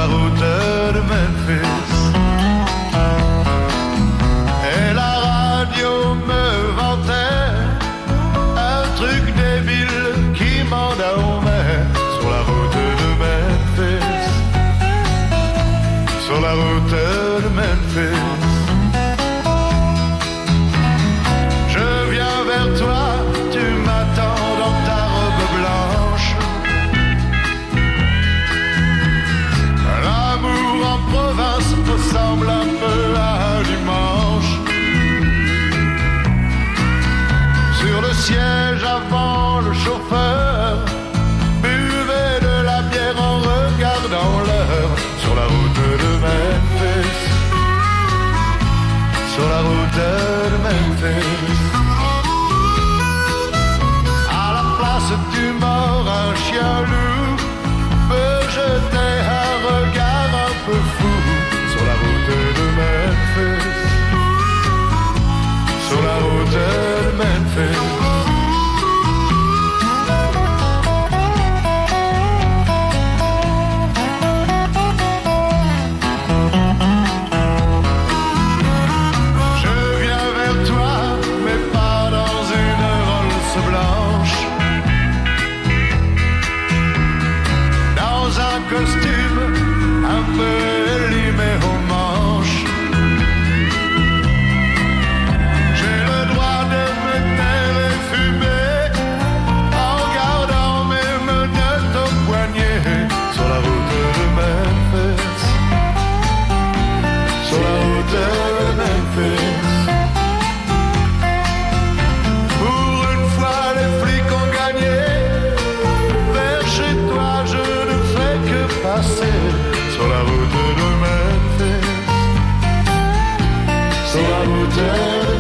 la route de Memphis. Et la radio me vantait un truc débile qui m'endormait sur la route de Memphis. Sur la route de Memphis. Je viens vers toi, tu m'attends dans ta robe blanche. L'amour en province ressemble un peu à un dimanche. Sur le siège avant, le chauffeur buvait de la bière en regardant l'heure. Sur la route de Memphis. Sur la route de Memphis. À la place du mort, un chien loup me jetait un regard un peu fou. Sur la route de Memphis. Sur la route de Memphis. Costume un peu élimé aux manches. J'ai le droit de me taire et fumer en gardant mes menottes au poignet. Sur la route de Memphis. Sur la route de Memphis. Pour une fois les flics ont gagné. Vers chez toi je ne fais que passer. Sur la route de Memphis. Sur la route de